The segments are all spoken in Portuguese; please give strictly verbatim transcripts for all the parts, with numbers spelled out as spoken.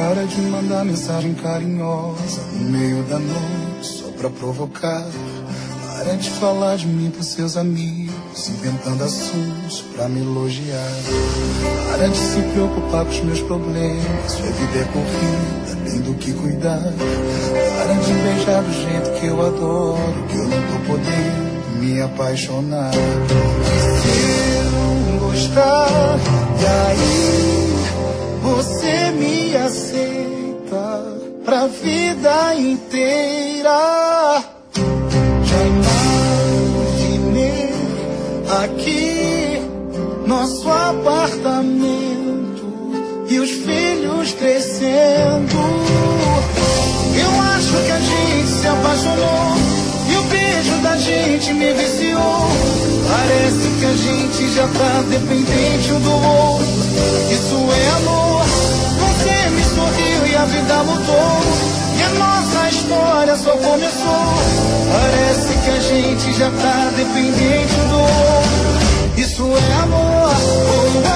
Para de mandar mensagem carinhosa no meio da noite, só pra provocar. Para de falar de mim pros seus amigos, inventando assuntos pra me elogiar. Para de se preocupar com os meus problemas, sua vida é corrida, tem do que cuidar. Para de beijar do jeito que eu adoro, que eu não tô podendo me apaixonar. E se eu gostar, e aí você me aceita pra vida inteira. Já imaginei aqui nosso apartamento e os filhos crescendo. Eu acho que a gente se apaixonou e o beijo da gente me viciou. Parece que a gente já tá dependente um do outro. Isso é amor. Você me sorriu e a vida mudou, e a nossa história só começou. Parece que a gente já tá dependente um do outro. Isso é amor. Oh, oh,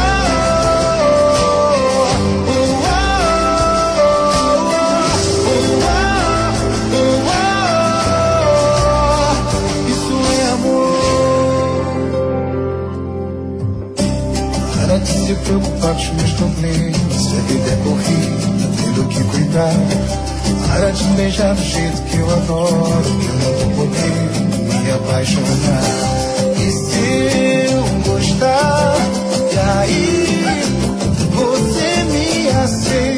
oh, oh, oh, oh, oh, oh. Isso é amor. Para de se preocupar com os meus problemas, se a vida é corrida, tendo que cuidar. Para de me beijar do jeito que eu adoro, que eu não tô podendo me apaixonar. E se eu gostar, e aí você me aceita